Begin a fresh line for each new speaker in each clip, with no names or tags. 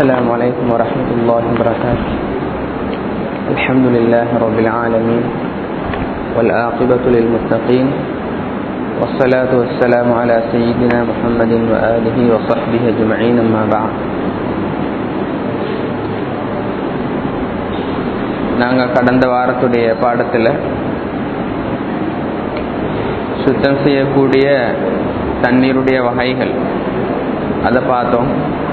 السلام عليكم ورحمة الله وبركاته. الحمد لله رب العالمين والعاقبة للمتقين والصلاة والسلام على سيدنا محمد وآله وصحبه أجمعين أما بعد. நாங்கள் கடந்த வாரத்துடைய பாடத்தில் சுத்தம் செய்யக்கூடிய தண்ணீருடைய வகைகள் அதை பார்த்தோம்.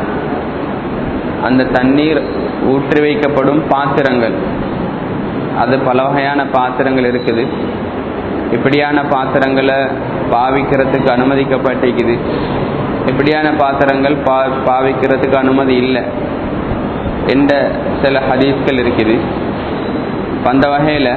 அந்த தண்ணீர் ஊற்றி வைக்கப்படும் பாத்திரங்கள், அது பல வகையான பாத்திரங்கள் இருக்குது. இப்படியான பாத்திரங்களை பாவிக்கிறதுக்கு அனுமதிக்கப்பட்டிருக்குது, இப்படியான பாத்திரங்கள் பாவிக்கிறதுக்கு அனுமதி இல்லை என்ற சில ஹதீஸ்கள் இருக்குது. அந்த வகையில்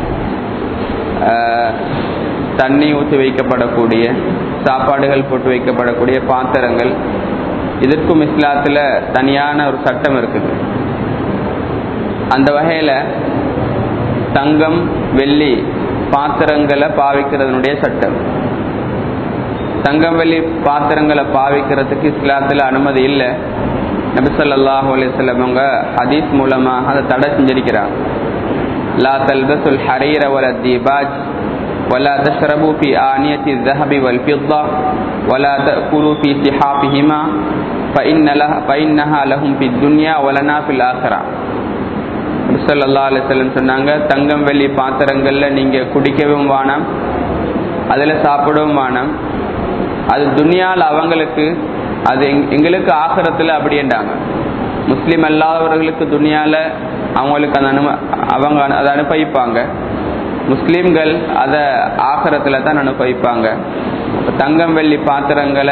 தண்ணி ஊற்றி வைக்கப்படக்கூடிய, சாப்பாடுகள் போட்டு வைக்கப்படக்கூடிய பாத்திரங்கள், இதற்கும் இஸ்லாத்தில் தனியான ஒரு சட்டம் இருக்குது. அந்த வகையில் தங்கம் வெள்ளி பாத்திரங்களை பாவிக்கிறதுனுடைய சட்டம். தங்கம் வெள்ளி பாத்திரங்களை பாவிக்கிறதுக்கு இஸ்லாத்தில் அனுமதி இல்லை. நபி ஸல்லல்லாஹு அலைஹி வஸல்லம் அவங்க ஹதீஸ் மூலமாக அதை தடை செஞ்சிருக்கிறாங்க. லா தல்பசுல் ஹரீர வல தீபாஜ் ولا تشربوا في آنية الذهب والفضة ولا تأكلوا في صحافهما فإنها لهم في الدنيا ولنا في الآخرة. ஸல்லல்லாஹு அலைஹி வஸல்லம் சொன்னாங்க, தங்கம் வெள்ளி பாத்திரங்களில் நீங்கள் குடிக்கவும் வேணாம், அதில் சாப்பிடவும் வேணாம். அது துனியால் அவங்களுக்கு, அது எங்களுக்கு ஆகிரத்தில் அப்படின்றாங்க. முஸ்லீம் அல்லாதவர்களுக்கு துனியாவில் அவங்களுக்கு அவங்க அதை அனுபவிப்பாங்க. முஸ்லீம்கள் அதை ஆகிரத்தில் தான் அனுபவிப்பாங்க. தங்கம் வெள்ளி பாத்திரங்களை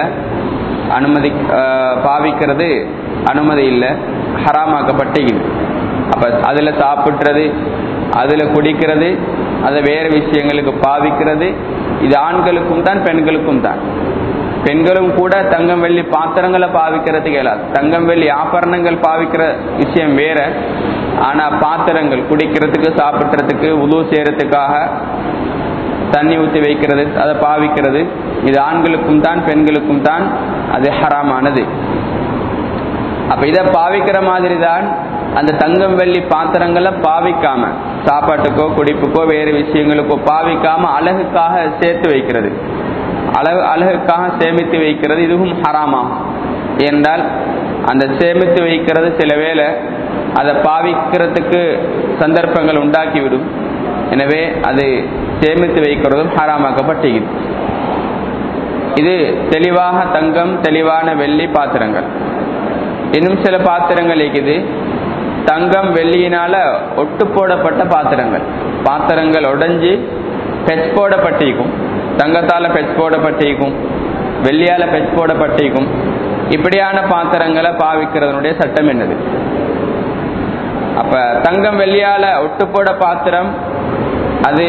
பாவிக்கிறது அனுமதி இல்லை, ஹராமாக்கப்பட்டது. அப்போ அதில் சாப்பிட்றது, அதில் குடிக்கிறது, அதை வேறு விஷயங்களுக்கு பாவிக்கிறது, இது ஆண்களுக்கும் தான் பெண்களுக்கும் தான். பெண்களும் கூட தங்கம் வெள்ளி பாத்திரங்களை பாவிக்கிறதுக்கு இயலாது. தங்கம் வெள்ளி ஆபரணங்கள் பாவிக்கிற விஷயம் வேற, ஆனால் பாத்திரங்கள் குடிக்கிறதுக்கு, சாப்பிட்றதுக்கு, உது செய்யறதுக்காக தண்ணி ஊற்றி வைக்கிறது, அதை பாவிக்கிறது, இது ஆண்களுக்கும் தான் பெண்களுக்கும் தான் அது ஹராமானது. அப்ப இதை பாவிக்கிற மாதிரி தான் அந்த தங்கம் வெள்ளி பாத்திரங்களை பாவிக்காம, சாப்பாட்டுக்கோ குடிப்புக்கோ வேறு விஷயங்களுக்கோ பாவிக்காம அழகுக்காக சேர்த்து வைக்கிறது, அழகுக்காக சேமித்து வைக்கிறது, இதுவும் ஹராமாகும். ஏனென்றால் அந்த சேமித்து வைக்கிறது சில வேளை அதை பாவிக்கிறதுக்கு சந்தர்ப்பங்கள் உண்டாக்கிவிடும். எனவே அது சேமித்து வைக்கிறதும் ஹராமாக்கப்பட்டிருக்கிறது. இது தெளிவாக தங்கம், தெளிவான வெள்ளி பாத்திரங்கள். இன்னும் சில பாத்திரங்கள் இருக்குது, தங்கம் வெள்ளியினால ஒட்டு போடப்பட்ட பாத்திரங்கள். பாத்திரங்கள் உடைஞ்சி பெச் போடப்பட்டிருக்கும், தங்கத்தால பெச் போடப்பட்டிருக்கும், வெள்ளியால பெச் போடப்பட்டிருக்கும். இப்படியான பாத்திரங்களை பாவிக்கிறதுனுடைய சட்டம் என்னது? அப்ப தங்கம் வெள்ளியால ஒட்டு போட பாத்திரம், அது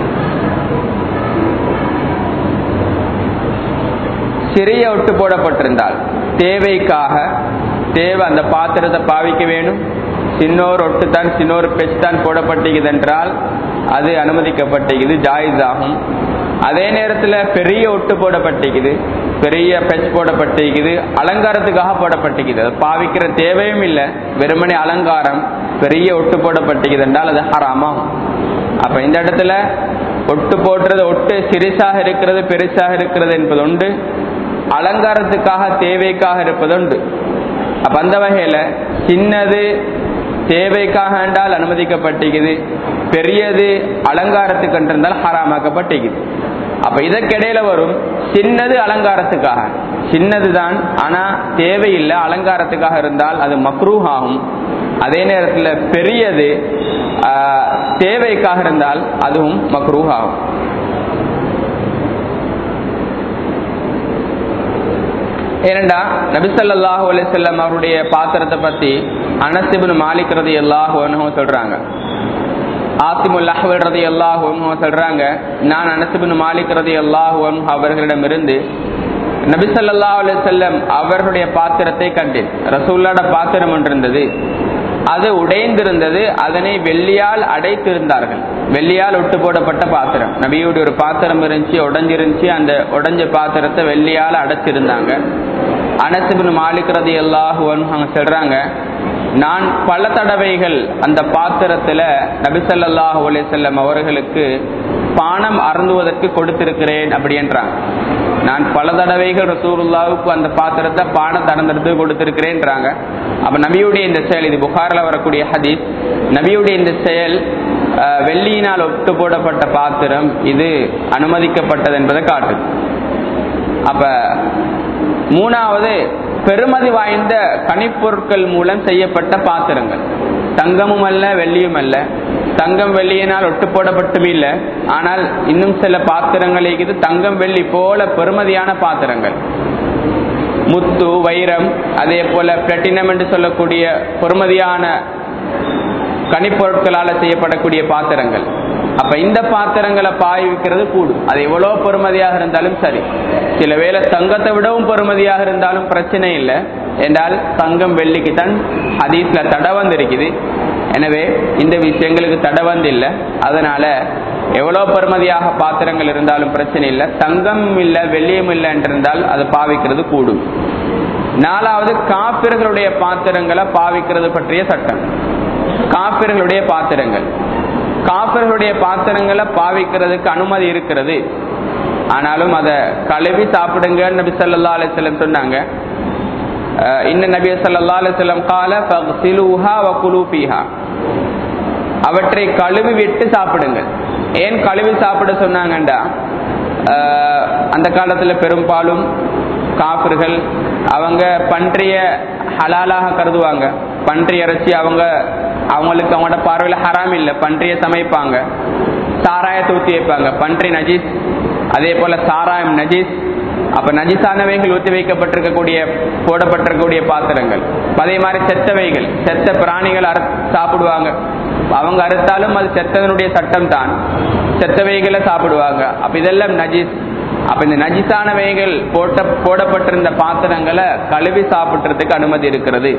சிறிய ஒட்டு போடப்பட்டிருந்தால் தேவைக்காக, தேவை அந்த பாத்திரத்தை பாவிக்க வேணும், சின்னோர் ஒட்டு தான், சின்னோர் பெச் தான் போடப்பட்டிருக்குது என்றால் அது அனுமதிக்கப்பட்டிருக்குது, ஜாயிஸ் ஆகும். அதே நேரத்தில் பெரிய ஒட்டு போடப்பட்டிருக்குது, பெரிய பெச் போடப்பட்டிருக்குது, அலங்காரத்துக்காக போடப்பட்டிருக்குது, அது பாவிக்கிற தேவையும் இல்லை, வெறுமனே அலங்காரம், பெரிய ஒட்டு போடப்பட்டிருக்குது என்றால் அது ஹராமாகும். அப்ப இந்த இடத்துல ஒட்டு போடுறது, ஒட்டு சிறிசாக இருக்கிறது பெருசாக இருக்கிறது என்பது உண்டு, அலங்காரத்துக்காக தேவைக்காக இருப்பது உண்டு. அப்ப அந்த வகையில சின்னது தேவைக்காக என்றால் அனுமதிக்கப்பட்டிருக்குது, பெரியது அலங்காரத்துக்கு என்றால் ஹராமாக்கப்பட்டிருக்குது. அப்ப இதற்கிடையில வரும் சின்னது அலங்காரத்துக்காக, சின்னது தான் ஆனா தேவையில்லை, அலங்காரத்துக்காக இருந்தால் அது மக்ரூஹ் ஆகும். அதே நேரத்தில் பெரியது தேவைக்காக இருந்தால் அதுவும் மக்ரூஹ் ஆகும். ஏனென்றா நபி ஸல்லல்லாஹு அலைஹி வஸல்லம் அவருடைய பாத்திரத்தை பத்தி அனஸ் இப்னு மாலிக் ரலியல்லாஹு அன்ஹு சொல்றாங்க. ஆசிமுல் அஹ்வல் ரலியல்லாஹு அன்ஹு சொல்றாங்க, நான் அனஸ் இப்னு மாலிக் ரலியல்லாஹு அன்ஹு அவர்களிடமிருந்து நபி ஸல்லல்லாஹு அலைஹி வஸல்லம் அவர்களுடைய பாத்திரத்தை கண்டேன். ரசூலுல்லாஹ்வுடைய பாத்திரம் ஒன்று இருந்தது, அது உடைந்திருந்தது, அதனை வெள்ளியால் அடைத்திருந்தார்கள். வெள்ளியால் ஒட்டு போடப்பட்ட பாத்திரம், நபியுடைய ஒரு பாத்திரம் இருந்துச்சு, உடைஞ்சிருந்துச்சு, அந்த உடைஞ்ச பாத்திரத்தை வெள்ளியால் அடைச்சிருந்தாங்க. அனஸ் இப்னு மாலிக் ரலியல்லாஹு அன்ஹு அவங்க சொல்றாங்க, நான் பல தடவைகள் அந்த பாத்திரத்துல நபி ஸல்லல்லாஹு அலைஹி வஸல்லம் அவர்களுக்கு பானம் அருந்துவதற்கு கொடுத்திருக்கிறேன் அப்படின்றாங்க. நான் பல தடவைகள் ரசூலுல்லாஹ்வுக்கு அந்த பாத்திரத்தை பானம் அருந்துறதுக்கு கொடுத்திருக்கிறேன்றாங்க. அப்ப நபியுடைய இந்த செயல், இது புகாரில் வரக்கூடிய ஹதீஸ், நபியுடைய இந்த செயல் வெள்ளியினால் ஒட்டு போடப்பட்ட பாத்திரம் இது அனுமதிக்கப்பட்டது என்பதை காட்டுது. அப்ப மூணாவது, பெருமதி வாய்ந்த கனிப்பொருட்கள் மூலம் செய்யப்பட்ட பாத்திரங்கள், தங்கமும் அல்ல வெள்ளியும் அல்ல, தங்கம் வெள்ளியினால் ஒட்டு போடப்பட்டும் இல்லை, ஆனால் இன்னும் சில பாத்திரங்கள் இருக்குது தங்கம் வெள்ளி போல பெருமதியான பாத்திரங்கள், முத்து வைரம் அதே போல பிளாட்டினம் என்று சொல்லக்கூடிய பெருமதியான கனிப்பொருட்களால் செய்யப்படக்கூடிய பாத்திரங்கள். அப்ப இந்த பாத்திரங்களை பாவிக்கிறது கூடும், அது எவ்வளவு பெருமதியாக இருந்தாலும் சரி. சில வேளை தங்கத்தை விடவும் பெருமதியாக இருந்தாலும் பிரச்சனை இல்லை என்றால் தங்கம் வெள்ளிக்கு தான் ஹதீஸ்ல தடை வந்திருக்குது. எனவே இந்த விஷயங்களுக்கு தடை வந்து இல்லை. அதனால எவ்வளவு பெருமதியாக பாத்திரங்கள் இருந்தாலும் பிரச்சனை இல்லை. தங்கம் இல்லை வெள்ளியும் இல்லை என்றிருந்தால் அது பாவிக்கிறது கூடும். நாலாவது, காபிர்களுடைய பாத்திரங்களை பாவிக்கிறது பற்றிய சட்டம். காபிர்களுடைய பாத்திரங்களை பாவிக்கிறதுக்கு அனுமதி இருக்கிறது. ஆனாலும் அதை கழுவி சாப்பிடுங்க நபி ஸல்லல்லாஹு அலைஹி வஸல்லம் சொன்னாங்க. இன்ன நபி ஸல்லல்லாஹு அலைஹி வஸல்லம் قال فاغسلوها وكلوا فيها, அவற்றை கழுவி விட்டு சாப்பிடுங்க. ஏன் கழுவி சாப்பிட சொன்னாங்கண்டா, அந்த காலத்துல பெரும்பாலும் காபிர்கள் அவங்க பன்றிய ஹலாலாக கருதுவாங்க. பன்றி இறைச்சி அவங்களுக்கு அவங்களோட பார்வையில் ஹராம் இல்லை, பன்றிய சமைப்பாங்க, சாராயத்தை ஊற்றி வைப்பாங்க. பன்றி நஜீஸ், அதே போல சாராயம் நஜீஸ். அப்ப நஜீஸானவைகள் ஊற்றி வைக்கப்பட்டிருக்கக்கூடிய போடப்பட்டிருக்கக்கூடிய பாத்திரங்கள். அதே மாதிரி செத்தவைகள், செத்த பிராணிகள் சாப்பிடுவாங்க. அவங்க அறுத்தாலும் அது செத்ததனுடைய சட்டம் தான், செத்தவைகளை சாப்பிடுவாங்க. அப்ப இதெல்லாம் நஜீஸ். அப்ப இந்த நஜீஸானவைகள் போடப்பட்டிருந்த பாத்திரங்களை கழுவி சாப்பிட்றதுக்கு அனுமதி இருக்கிறது.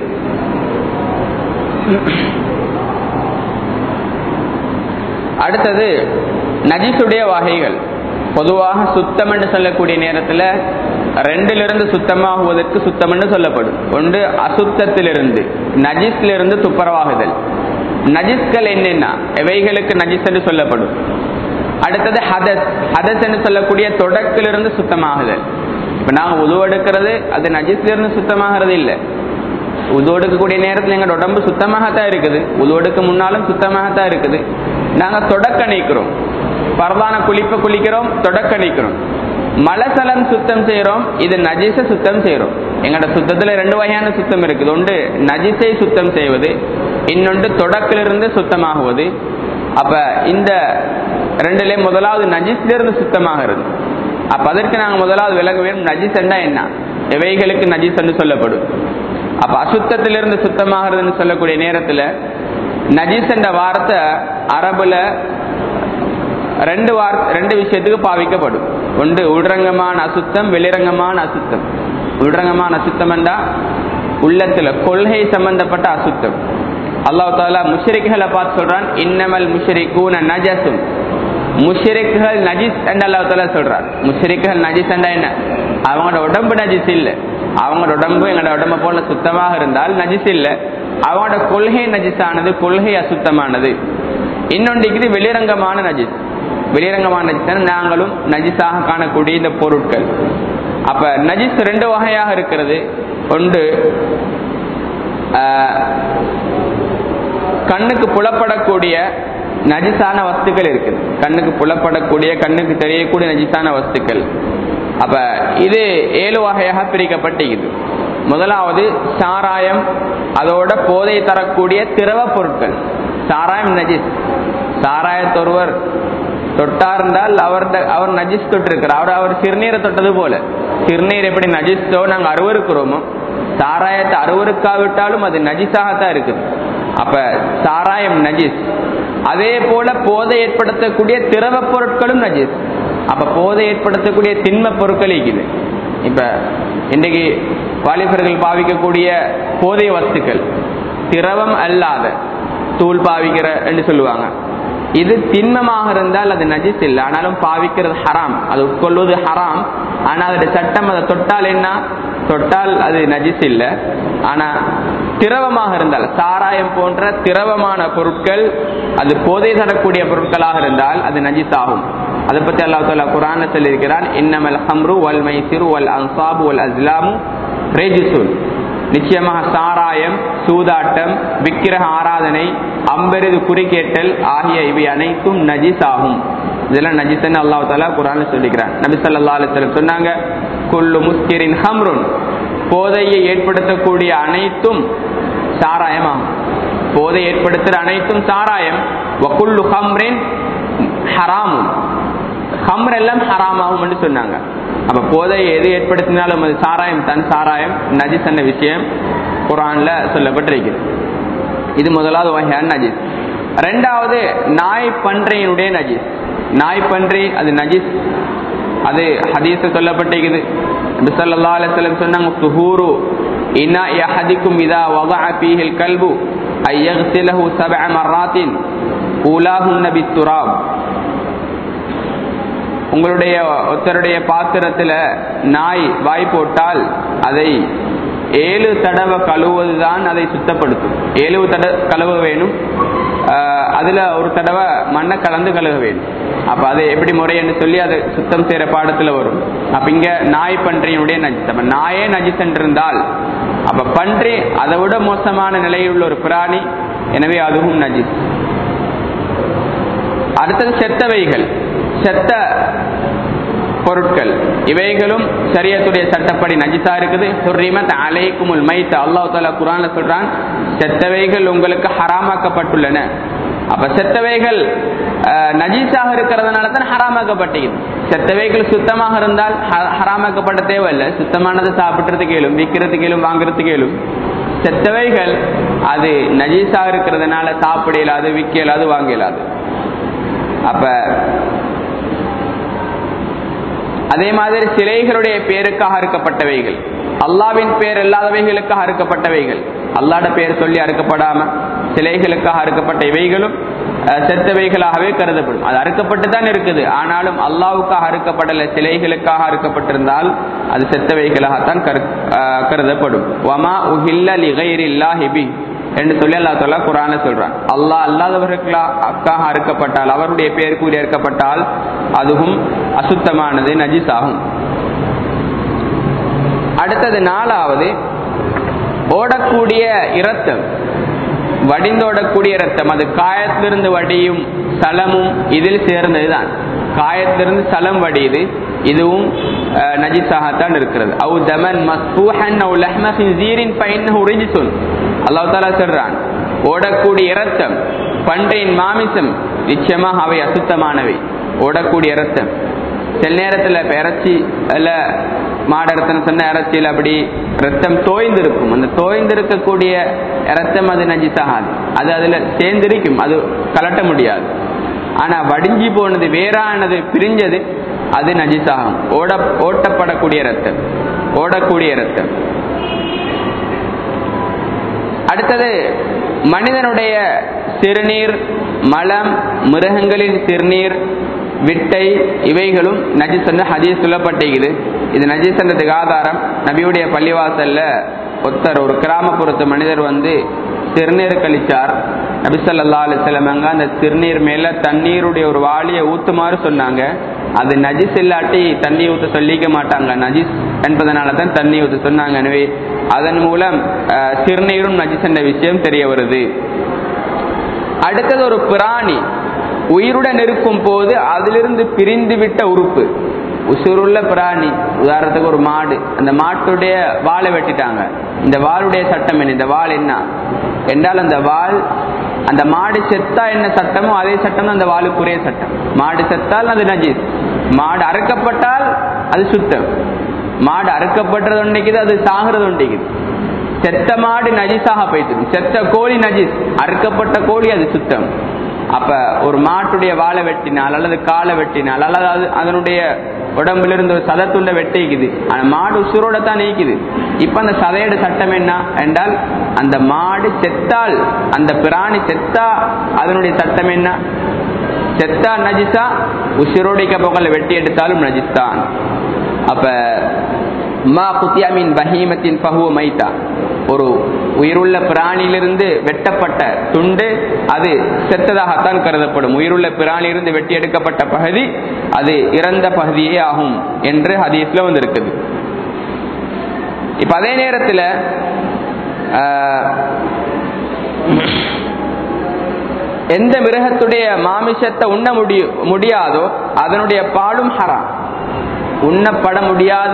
அடுத்தது நஜீஸுடைய வகைகள். பொதுவாக சுத்தம் என்று சொல்லக்கூடிய நேரத்தில் ரெண்டிலிருந்து சுத்தமாகுவதற்கு சுத்தம் என்று சொல்லப்படும். ஒன்று அசுத்தத்திலிருந்து, நஜீஸிலிருந்து துப்புரவாகுதல். நஜீஸ்கள் என்னென்ன, எவைகளுக்கு நஜீஸ் என்று சொல்லப்படும். அடுத்தது ஹதஸ். ஹதஸ் என்று சொல்லக்கூடிய தொடக்கிலிருந்து சுத்தமாகுதல். இப்ப நாங்கள் உது எடுக்கிறது அது நஜீஸ்லிருந்து சுத்தமாகிறது இல்லை. உது எடுக்கக்கூடிய நேரத்தில் எங்களோட உடம்பு சுத்தமாகத்தான் இருக்குது, உது எடுக்க முன்னாலும் சுத்தமாகத்தான் இருக்குது. நாங்கள் தொடக்க நீக்கிறோம், பரதான குளிக்கிறோம், தொடக்க நீக்கிறோம். மலசலம் சுத்தம் செய்யறோம், இது நஜீஸை சுத்தம் செய்யறோம். எங்களோட சுத்தத்துல ரெண்டு வகையான சுத்தம் இருக்குது. ஒன்று நஜீஸை சுத்தம் செய்வது, இன்னொன்று தொடக்கிலிருந்து சுத்தமாகுவது. அப்ப இந்த ரெண்டுல முதலாவது நஜீஸ்லிருந்து சுத்தமாகிறது. அப்ப அதற்கு நாங்கள் முதலாவது விலக வேண்டும், நஜீஸ் என்றா என்ன, எவைகளுக்கு நஜீஸ் என்று சொல்லப்படும். அப்ப அசுத்தத்திலிருந்து சுத்தமாகிறதுன்னு சொல்லக்கூடிய நேரத்தில் நஜீஸ் என்ற வார்த்தை அரபுல ரெண்டு விஷயத்துக்கு பாவிக்கப்படும். ஒன்று உள்ரங்கமான அசுத்தம், வெளிரங்கமான அசுத்தம். உள்ரங்கமான அசுத்தம் என்றா உள்ளத்துல கொள்கை சம்பந்தப்பட்ட அசுத்தம். அல்லாஹ் தஆலா முஷ்ரிக்குகளை பார்த்து சொல்றான், இன்னமல் முஷ்ரிகூன நஜஸுன். முஷ்ரிக்குகள் நஜீஸ் என்று அல்லாஹ் தஆலா சொல்றான். முஷ்ரிக்குகள் நஜீஸ் என்றா என்ன, அவங்களோட உடம்பு நஜீஸ் இல்லை, அவங்களோட உடம்பு எங்களோட உடம்பை போல சுத்தமாக இருந்தால் நஜீஸ் இல்லை. அவங்களோட கொள்கை நஜீஸானது, கொள்கை அசுத்தமானது. இன்னொன்று இது வெளிரங்கமான நஜீஸ். வெளிரங்கமான நஜீஸ் நாங்களும் நஜீஸாக காணக்கூடிய இந்த பொருட்கள். அப்ப நஜீஸ் ரெண்டு வகையாக இருக்கிறது. ஒன்று கண்ணுக்கு புலப்படக்கூடிய நஜீஸான வஸ்துக்கள் இருக்குது. கண்ணுக்கு புலப்படக்கூடிய, கண்ணுக்கு தெரியக்கூடிய நஜீஸான வஸ்துக்கள். அப்ப இது 7 வகையாக பிரிக்கப்பட்டிருக்குது. முதலாவது சாராயம், அதோட போதை தரக்கூடிய திரவ பொருட்கள். சாராயம் நஜீஸ். சாராயத்தை ஒருவர் தொட்டார் என்றால் அவர் நஜீஸ் தொட்டு இருக்கிறார். அவர் சிறுநீரை தொட்டது போல, சிறுநீர் எப்படி நஜீஸோ நாங்கள் அருவருக்கிறோமோ, சாராயத்தை அருவருக்காவிட்டாலும் அது நஜீஸாகத்தான் இருக்குது. அப்ப சாராயம் நஜீஸ். அதே போல போதை ஏற்படுத்தக்கூடிய திரவ பொருட்களும் நஜீஸ். அப்ப போதை ஏற்படுத்தக்கூடிய திண்ம பொருட்கள் இருக்குது. இப்ப இன்றைக்கு வாலிபர்கள் பாவிக்கக்கூடிய போதை வஸ்துக்கள் திரவம் அல்லாத தூள் பாவிக்கிற என்று சொல்லுவாங்க. இது திண்மமாக இருந்தால் அது நஜீஸ் இல்லை, ஆனாலும் பாவிக்கிறது ஹராம், அது உட்கொள்வது ஹராம். ஆனால் அதோட சட்டம், அதை தொட்டால் என்ன, தொட்டால் அது நஜிஸ் இல்லை. ஆனா திரவமாக இருந்தால், சாராயம் போன்ற திரவமான பொருட்கள், அது போதை தரக்கூடிய பொருட்களாக இருந்தால் அது நஜிஸ் ஆகும். அதை பத்தி அல்லாஹ் தஆலா குர்ஆன்ல சொல்லியிருக்கிறான், இன்னமல் ஹம்ரு வல் மைசிரு வல் அன்சாபு வல் அஸ்லாமு ரிஜ்சுன். நிச்சயமாக சாராயம், சூதாட்டம், விக்கிரக ஆராதனை, அம்பெரிது குறிக்கேட்டல் ஆகிய இவை அனைத்தும் நஜிஸ் ஆகும். இதெல்லாம் நஜிஸ்ன்னு அல்லாஹ் தஆலா குர்ஆன்ல சொல்லிக்கிறான். நபி ஸல்லல்லாஹு அலைஹி வஸல்லம் சொன்னாங்க, குல்லு முஸ்கிரின் ஹம்ருன், போதையை ஏற்படுத்தக்கூடிய அனைத்தும் சாராயமாகும். போதை ஏற்படுத்துற அனைத்தும் சாராயம். வகுல்லு ஹம்ரின் ஹராமும், ஹம்ர் எல்லாம் ஹராமாகும் என்று சொன்னாங்க. அப்ப போதை எது ஏற்படுத்தினாலும் அது சாராயம் தான், சாராயம் நஜிஸ் என்ற விஷயம் குர்ஆன்ல சொல்லப்பட்டிருக்கிறது. இது முதலாவது வகையான நஜிஸ். ரெண்டாவது நாய் பன்றையினுடைய நஜிஸ். நாய் பன்றி அது நஜிஸ், அது ஹதீஸ் சொல்லப்பட்டிருக்குது. நபி ஸல்லல்லாஹு அலைஹி வஸல்லம் சொன்னாங்க, துஹூரு இன்னா யஹதிக்கும் இதா வதஅ ஃபீஹில் கல்பு அய்யக்ஸிலஹு 7 மர்ராத்தின் ஊலாஹுன்ன பித்துராப். உங்களுடைய ஒருத்தருடைய பாத்திரத்துல நாய் வாய் போட்டால் அதை 7 தடவை கழுவுவதுதான் அதை சுத்தப்படுத்தும். 7 தடவை கழுவ வேணும். அதுல ஒரு தடவை மண்ணை கலந்து கழுவ வேணும். அப்ப அது எப்படி முறைன்னு சொல்லி அது சுத்தம் செய்யற பாடத்துல வரும். அப்ப இங்க நாய் பன்றியினுடைய நஜிஸ். அப்ப நாயே நஜிஸ் என்றிருந்தால் அப்ப பன்றி அதை விட மோசமான நிலையில் உள்ள ஒரு பிராணி, எனவே அதுவும் நஜிஸ். அடுத்தது செத்தவைகள், செத்த பொருட்கள், இவைகளும் ஷரியத்துடைய சட்டப்படி நஜிஸா இருக்குது. ஹுர்ரிமத் அலைக்குமுல் மைத், அல்லாஹ் தஆலா குர்ஆன்ல சொல்றான், செத்தவைகள் உங்களுக்கு ஹராமாக்கப்பட்டுள்ளன. அப்ப செத்தவைகள் நஜீஸாக இருக்கிறதுனால தான் ஹராமாக்கப்பட்டது. செத்தவைகள் சுத்தமாக இருந்தால் ஹராமாக்கப்பட தேவையில்லை. சுத்தமானதை சாப்பிட்றதுக்கு இயலும், விற்கிறதுக்கு இயலும், வாங்குறதுக்கு இயலும். செத்தவைகள் அது நஜீஸாக இருக்கிறதுனால சாப்பிட இயலாது, விற்க இயலாது, வாங்க இயலாது. அப்ப அதே மாதிரி சிலைகளுடைய பேருக்காக அறுக்கப்பட்டவைகள், அல்லாவின் பேர் இல்லாதவைகளுக்காக அறுக்கப்பட்டவைகள், அல்லாட பேர் சொல்லி அறுக்கப்படாம சிலைகளுக்காக அறுக்கப்பட்ட இவைகளும் செத்தவைகளாகவே கருதப்படும். அது அறுக்கப்பட்டு தான் இருக்குது, ஆனாலும் அல்லாவுக்காக அறுக்கப்படல, சிலைகளுக்காக அறுக்கப்பட்டிருந்தால் அது செத்தவைகளாகத்தான் கருதப்படும். வமா உஹில்ல லிகைரில்லாஹி பி என்று சொல்லி அல்லாஹ் தஆலா குர்ஆன்ல சொல்றான். அல்லாஹ் அல்லாதவர்களுக்காக அறுக்கப்பட்டால், அவருடைய பேர் கூறி அறுக்கப்பட்டால் அதுவும் அசுத்தமானது, நஜிஸ் ஆகும். அடுத்தது நாலாவது, ஓடக்கூடிய இரத்தம், வடிந்தோடக்கூடிய இரத்தம், அது காயத்திலிருந்து வடியும் சலமும் இதில் சேர்ந்ததுதான். காயத்திலிருந்து சலம் வடியுது, இதுவும் நஜிஸாகத்தான் இருக்கிறது. அவு தமன் மஸ்பூஹன் அவு லஹ்ம ஹின்ஸீரின் ஃபைன்னஹு ரிஜ்ஸுன். அல்லாஹ் தஆலா சொல்றான், ஓடக்கூடிய இரத்தம், பன்றியின் மாமிசம், நிச்சயமாக அவை அசுத்தமானவை. ஓடக்கூடிய இரத்தம், சில நேரத்தில் இறைச்சி அல்ல மாடு இரத்தம் சொன்ன இறைச்சியில் அப்படி ரத்தம் தோய்ந்திருக்கும். அந்த தோய்ந்திருக்கக்கூடிய இரத்தம் அது நஜிஸாகாது, அது அதுல சேர்ந்திருக்கும், அது கலட்ட முடியாது. ஆனா வடிஞ்சி போனது, வேறானது, பிரிஞ்சது, அது நஜிஸாகும். ஓட்டப்படக்கூடிய இரத்தம், ஓடக்கூடிய இரத்தம். அடுத்தது மனிதனுடைய சிறுநீர், மலம், மிருகங்களின் சிறுநீர், விட்டை, இவைகளும் நஜிஸ் என்று ஹதீஸ் சொல்லப்பட்டிருக்குது. இது நஜிஸ் என்றதுக்கு ஆதாரம், நபியுடைய பள்ளிவாசல்ல ஒருத்தர், ஒரு கிராமப்புறத்து மனிதர் வந்து சிறுநீர் கழிச்சார். நபி ஸல்லல்லாஹு அலைஹி வஸல்லம் அந்த சிறுநீர் மேல தண்ணீருடைய ஒரு வாளியை ஊத்துமாறு சொன்னாங்க. அது நஜிஸ் இல்லாட்டி தண்ணி ஊத்த சொல்லிக்க மாட்டாங்க, நஜிஸ் என்பதனால தான் தண்ணி ஊத்த சொன்னாங்க. எனவே அதன் மூலம் சிறுநீரும் நஜிஸ் என்ற விஷயம் தெரிய வருது. அடுத்தது ஒரு பிராணி உயிருடன் இருக்கும் போது அதிலிருந்து பிரிந்து விட்ட உறுப்பு, உசுருள்ள பிராணி, உதாரணத்துக்கு ஒரு மாடு, அந்த மாட்டுடைய வாலை வெட்டிட்டாங்க. இந்த வாளுடைய சட்டம் என்ன? இந்த வால் என்ன என்றால், அந்த வால், அந்த மாடு செத்தா என்ன சட்டமோ அதே சட்டம் அந்த வாளுக்குரிய சட்டம். மாடு செத்தால் அது நஜீஸ், மாடு அறுக்கப்பட்டால் அது சுத்தம். மாடு அறுக்கப்பட்டது ஒன்றைக்குது, அது சாகிறது ஒன்றைக்குது. செத்த மாடு நஜீஸாக போய்த்திடும், செத்த கோழி நஜீஸ், அறுக்கப்பட்ட கோழி அது சுத்தம். அப்ப ஒரு மாட்டுடைய வாழை வெட்டினால் அல்லது காலை வெட்டினால் அல்லது அதனுடைய உடம்பிலிருந்து ஒரு சதத்துள்ள வெட்டிக்குது, ஆனா மாடு உசுரோட தான் நீக்குது. இப்ப அந்த சதையோட சட்டம் என்ன என்றால், அந்த மாடு செத்தால், அந்த பிராணி செத்தா அதனுடைய சட்டம் என்ன? செத்தா நஜிஸா, உசுரோடிக்க போகல வெட்டி எடுத்தாலும் நஜிஸ் தான். அப்ப மா குத்தியா மின் பஹீமத்தின் ஃபஹுவ மைத்தா, ஒரு உயிருள்ள பிராணியிலிருந்து வெட்டப்பட்ட துண்டு அது செத்ததாகத்தான் கருதப்படும். உயிருள்ள பிராணியிலிருந்து வெட்டி எடுக்கப்பட்ட பகுதி அது இறந்த பகுதியே ஆகும் என்று ஹதீஸ்ல வந்து இருக்குது. இப்ப அதே நேரத்தில் எந்த மிருகத்துடைய மாமிசத்தை உண்ண முடியாதோ அதனுடைய பாலும் ஹராம். உண்ணப்பட முடியாத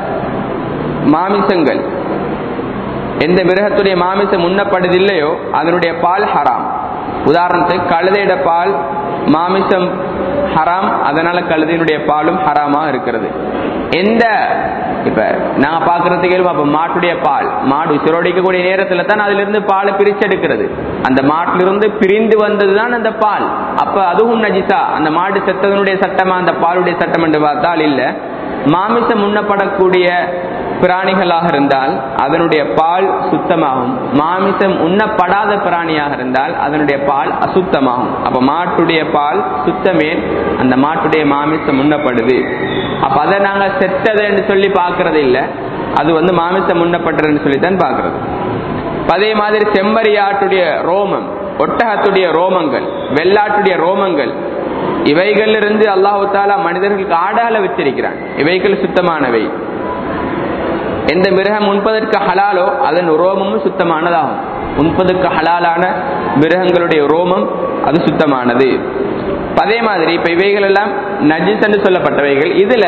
மாமிசங்கள், எந்த மிருகத்துடைய மாமிசம் உண்ணப்படுதில்லையோ அதனுடைய பால் ஹராம். உதாரணத்துக்கு கழுதையிட பால் மாமிசம் ஹராம், அதனால கழுதையினுடைய பாலும் ஹராமா இருக்கிறது. எந்த இப்ப நாங்க பாக்குறதுக்கு அப்ப மாட்டுடைய பால், மாடு சிரோடிக்கக்கூடிய நேரத்துல தான் அதுல இருந்து பாலை பிரிச்செடுக்கிறது. அந்த மாட்டிலிருந்து பிரிந்து வந்ததுதான் அந்த பால். அப்ப அதுவும் நஜிசா, அந்த மாடு செத்ததனுடைய சட்டமா அந்த பாலுடைய சட்டம் என்று பார்த்தால் இல்ல. மாமிசம் உண்ணப்படக்கூடிய பிராணிகளாக இருந்தால் அதனுடைய பால் சுத்தமாகும். மாமிசம் உண்ணப்படாத பிராணியாக இருந்தால் அதனுடைய பால் அசுத்தமாகும். அப்ப மாட்டுடைய பால் சுத்தமே, அந்த மாட்டுடைய மாமிசம் உண்ணப்படுது. அப்ப அதை நாங்க செத்தது என்று சொல்லி பார்க்கறது இல்லை, அது வந்து மாமிசம் உண்ணப்பட்டதுன்னு சொல்லித்தான் பார்க்கறது. அதே மாதிரி செம்மறியாட்டுடைய ரோமம், ஒட்டகத்துடைய ரோமங்கள், வெள்ளாட்டுடைய ரோமங்கள், இவைகளிலிருந்து அல்லாஹு தஆலா மனிதர்களுக்கு ஆடால வச்சிருக்கிறான். இவைகள் சுத்தமானவை. எந்த மிருகம் உண்பதற்கு ஹலாலோ அதன் ரோமமும் சுத்தமானதாகும். உண்பதற்கு ஹலாலான மிருகங்களுடைய ரோமம் அது சுத்தமானது. அதே மாதிரி இப்ப இவைகள் எல்லாம் நஜிஸ் என்று சொல்லப்பட்டவைகள். இதுல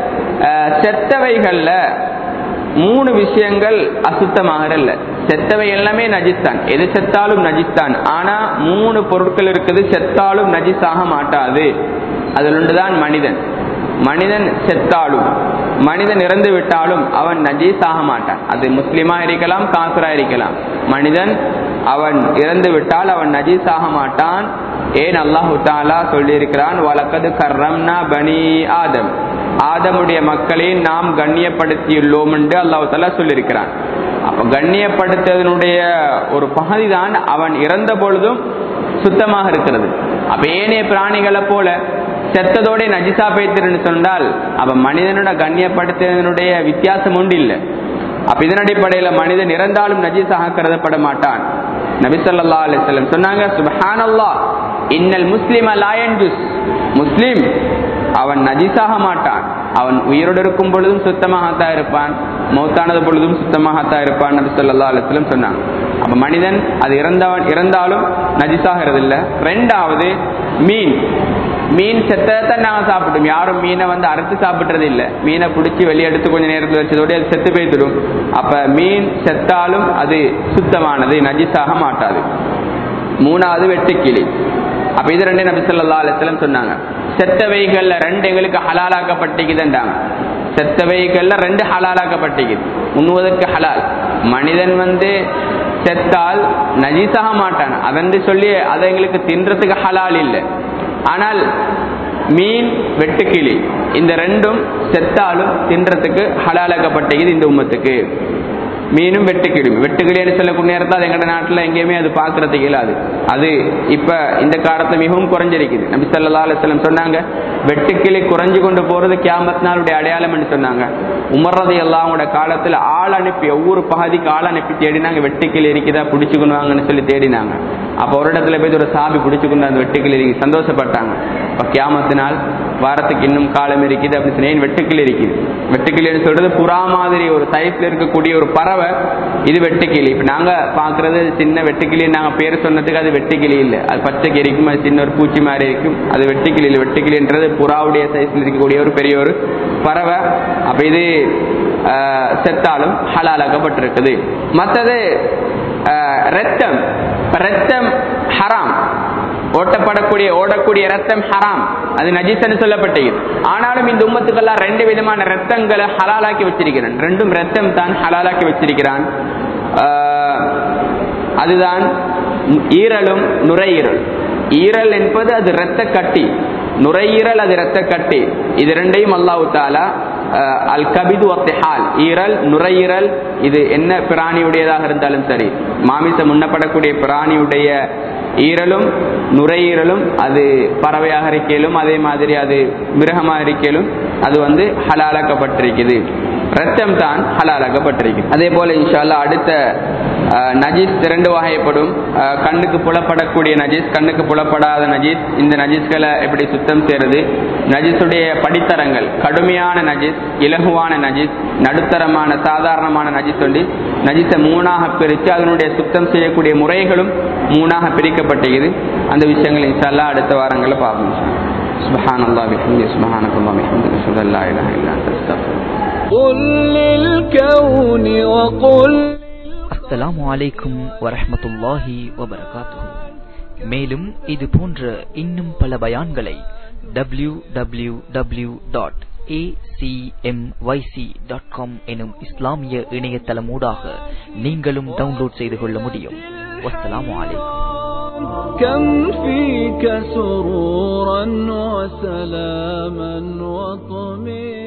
செத்தவைகள்ல 3 விஷயங்கள் அசுத்தமாகல. செத்தவை எல்லாமே நஜிஸ்தான், எது செத்தாலும் நஜிஸ்தான். ஆனா 3 பொருட்கள் இருக்குது செத்தாலும் நஜிஸாக மாட்டாது. அதில் ஒன்றுதான் மனிதன். மனிதன் செத்தாலும், மனிதன் இறந்து விட்டாலும் அவன் நஜீஸ் ஆக மாட்டான். அது முஸ்லிமா இருக்கலாம், காஃபிரா இருக்கலாம். மனிதன் அவன் இறந்து விட்டால் அவன் நஜீஸ் ஆக மாட்டான். ஏன் அல்லாஹு தஆலா சொல்லி இருக்கிறான், வலக்கது கர்ரம்னா பனி ஆதம், ஆதமுடைய மக்களை நாம் கண்ணியப்படுத்தியுள்ளோம் என்று அல்லாஹு தஆலா சொல்லியிருக்கிறான். அப்ப கண்ணியப்படுத்ததனுடைய ஒரு பகுதி தான் அவன் இறந்த பொழுதும் சுத்தமாக இருக்கிறது. அப்ப ஏனைய பிராணிகளை போல செத்ததோட நஜிசா பேத்திருன்னு சொன்னால் அப்ப மனிதனோட கண்ணியப்படுத்தினுடைய வித்தியாசம் உண்டு இல்லை. அப்ப இதன் அடிப்படையில் மனிதன் இறந்தாலும் நஜீஸாக கருதப்பட மாட்டான். நபி ஸல்லல்லாஹு அலைஹி வஸல்லம் சொன்னாங்க, சுப்ஹானல்லாஹ் இன்னல் முஸ்லிம லா யன்ஜுஸ், முஸ்லிம் அவன் நஜீஸாக மாட்டான். அவன் உயிரோடு இருக்கும் பொழுதும் சுத்தமாகத்தான் இருப்பான், மௌத்தானது பொழுதும் சுத்தமாகத்தான் இருப்பான் நபி ஸல்லல்லாஹு அலைஹி வஸல்லம் சொன்னாங்க. அப்ப மனிதன் அது இறந்தாலும் நஜீஸாகிறதில்லை. 2வது மீன். மீன் செத்ததான் நாங்க சாப்பிட்டோம். யாரும் மீனை வந்து அறுத்து சாப்பிட்றது இல்லை. மீனை பிடிச்சி வெளியே எடுத்து கொஞ்சம் நேரத்தில் வச்சதோடு அது செத்து போய்த்திடும். அப்ப மீன் செத்தாலும் அது சுத்தமானது, நஜிஸாக மாட்டாது. 3வது வெட்டுக்கிளி. அப்ப இது 2 நபி ஸல்லல்லாஹு அலைஹி வஸல்லம் சொன்னாங்க. செத்தவைகள்ல 2 எங்களுக்கு ஹலாலாக்கப்பட்டிக்குதுன்றாங்க. செத்தவைகள்ல 2 ஹலாலாக்கப்பட்டிக்குது, உண்ணுவதற்கு ஹலால். மனிதன் வந்து செத்தால் நஜீஸாக மாட்டான், அதென்று சொல்லி அதை எங்களுக்கு தின்றதுக்கு ஹலால் இல்லை. ஆனால் மீன், வெட்டுக்கிளி இந்த 2ம் செத்தாலும் தின்றதுக்கு ஹலாலாக்கப்பட்டது இந்த உம்மத்துக்கு. மீனும் வெட்டுக்கிளியும். வெட்டுக்கிளின்னு சொல்லக்கூடிய நேரத்தில் அது எங்கட நாட்டில் எங்கேயுமே அது பார்க்கறதுக்கு இல்லாது. அது இப்ப இந்த காலத்துல மிகவும் குறைஞ்சிருக்குது. நபி ஸல்லல்லாஹு அலைஹி வஸல்லம் சொன்னாங்க, வெட்டுக்கிளி குறைஞ்சு கொண்டு போறது கியாமத் நாளுடைய அடையாளம் என்று சொன்னாங்க. உமர் ரலியல்லாஹு அன்ஹுவோட காலத்துல ஆள் அனுப்பி, ஒவ்வொரு பகுதிக்கு ஆள் அனுப்பி தேடினாங்க, வெட்டுக்கிளி இருக்குதா பிடிச்சுக்கொண்டு வாங்கன்னு சொல்லி தேடினாங்க. அப்ப ஒரு இடத்துல போய் ஒரு சாபி பிடிச்சுக்கொண்டு அந்த வெட்டுக்கிளி சந்தோஷப்பட்டாங்க. இப்ப கியாமத்து நாள் வாரத்துக்கு இன்னும் காலம் இருக்குது அப்படின்னு சொன்னேன். வெட்டுக்கிளி இருக்குது. வெட்டுக்கிளின்னு சொல்றது புறா மாதிரி ஒரு சைஸ்ல இருக்கக்கூடிய ஒரு பறவை, இது வெட்டுக்கிளி. இப்ப நாங்க பாக்குறது சின்ன வெட்டுக்கிளி, நாங்க பேர் சொன்னதுக்கு அது வெட்டுக்கிளி இல்லை, அது பச்சைக்கு இருக்கும், அது சின்ன ஒரு பூச்சி மாதிரி இருக்கும், அது வெட்டுக்கிளி இல்லை. வெட்டுக்கிளின்றது புறாவுடைய சைஸ்ல இருக்கக்கூடிய ஒரு பெரிய ஒரு பறவை. அப்ப இது செத்தாலும் ஹலாலாக்கப்பட்டிருக்குது. மற்றது ரத்தம். ரத்தம் ஹராம், ஓடக்கூடிய ரத்தம் ஹராம், அது நஜீஸ்னு சொல்லப்பட்டது. ஆனாலும் இந்த உம்மத்துக்கெல்லாம் 2 விதமான ரத்தங்களை ஹலாலாக்கி வச்சிருக்கிறான். 2ம் ரத்தம் தான் ஹலாலாக்கி வச்சிருக்கிறான். அதுதான் ஈரலும் நுரையீரல். ஈரல் என்பது அது இரத்த கட்டி, நுரையீரல் அது இரத்த கட்டி. இது 2ஐயும் அல்லாஹ் தஆலா அல் கபிது வத்திஹால், ஈரல் நுரையீரல், இது என்ன பிராணியுடையதாக இருந்தாலும் சரி, மாமிசம் உண்ணப்படக்கூடிய பிராணியுடைய ஈரலும் நுரையீரலும், அது பறவையாக இருக்கலும் அதே மாதிரி அது மிருகமாக இருக்கலும் அது வந்து ஹலாலாக்கப்பட்டிருக்குது. ரத்தம் தான் ஹலாலாக்கப்பட்டிருக்கிறது. அதே போல இன்ஷா அல்லாஹ் அடுத்த நஜீஸ் 2 வகைப்படும். கண்ணுக்கு புலப்படக்கூடிய நஜீஸ், கண்ணுக்கு புலப்படாத நஜீஸ். இந்த நஜீஸ்களை எப்படி சுத்தம் செய்யறது, நஜீஸுடைய படித்தரங்கள், கடுமையான நஜீஸ், இலகுவான நஜீஸ், நடுத்தரமான சாதாரணமான நஜீஸ் சொல்லி நஜீஸை 3ஆக பிரித்து அதனுடைய சுத்தம் செய்யக்கூடிய முறைகளும் 3ஆக பிரிக்கப்பட்டிருக்குது. அந்த விஷயங்கள் இன்ஷா அல்லாஹ் அடுத்த வாரங்களில் பார்ப்போம். சுப்ஹானல்லாஹ் பிஹம்தி சுப்ஹானக்கல்லாஹ் பிஹம்தி அஷ்ஹது அல்லா இலாஹ இல்லா அன்த அஸ்தக்ஃபிருக்க. குல் லில் கௌனி வ குல்.
அஸ்ஸலாமு அலைக்கும் வரஹ்மத்துல்லாஹி வபரகாத்துஹு. மேலும் இது போன்ற இன்னும் பல பயான்களை www.acmyc.com எனும் இஸ்லாமிய இணையதளமூடாக நீங்களும் டவுன்லோட் செய்து கொள்ள முடியும். வஸ்ஸலாமு அலைக்கும்.
كم فيك سرورا وسلاما وطمئنانا